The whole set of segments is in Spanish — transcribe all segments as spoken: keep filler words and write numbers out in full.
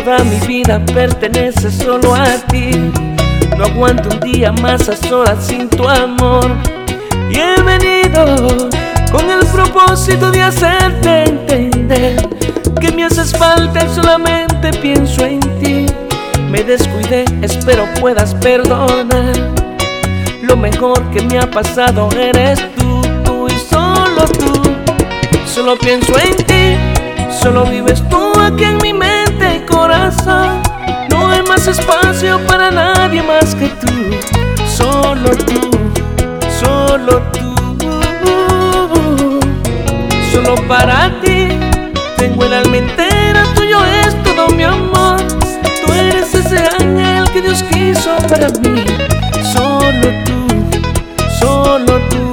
Toda mi vida pertenece solo a ti. No aguanto un día más a solas sin tu amor. Y he venido con el propósito de hacerte entender que me haces falta y solamente pienso en ti. Me descuidé, espero puedas perdonar. Lo mejor que me ha pasado eres tú, tú y solo tú. Solo pienso en ti, solo vives tú aquí en mi mente y corazón. No hay más espacio para nadie más que tú. Solo tú, solo tú. Solo para ti tengo el alma entera, tuyo es todo mi amor. Tú eres ese ángel que Dios quiso para mí. Solo tú, solo tú.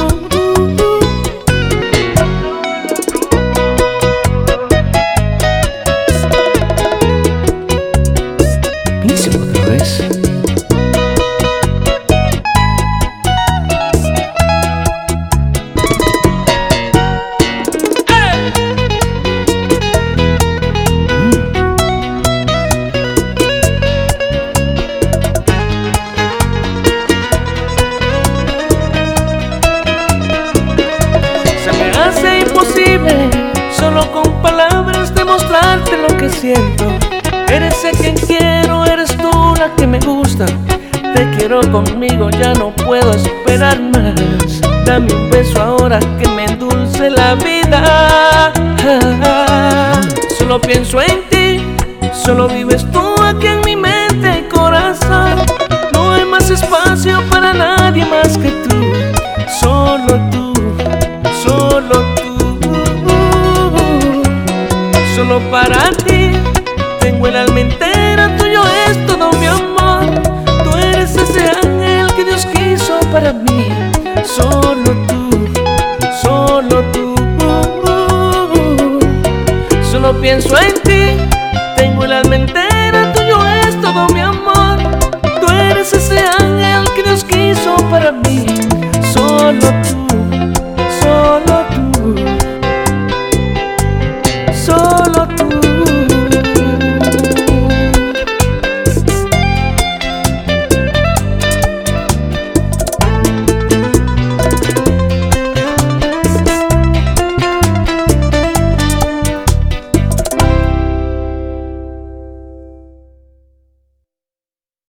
Piénselo otra vez. Solo con palabras demostrarte lo que siento. Eres el quien quiero, eres tú la que me gusta. Te quiero conmigo, ya no puedo esperar más. Dame un beso ahora que me endulce la vida. Solo pienso en ti, solo vives tú aquí en mi mente y corazón. No hay más espacio para nadie más que tú. Solo tú, solo tú. Solo para ti tengo el alma entera, tuyo es todo mi amor. Tú eres ese ángel que Dios quiso para mí. Solo tú.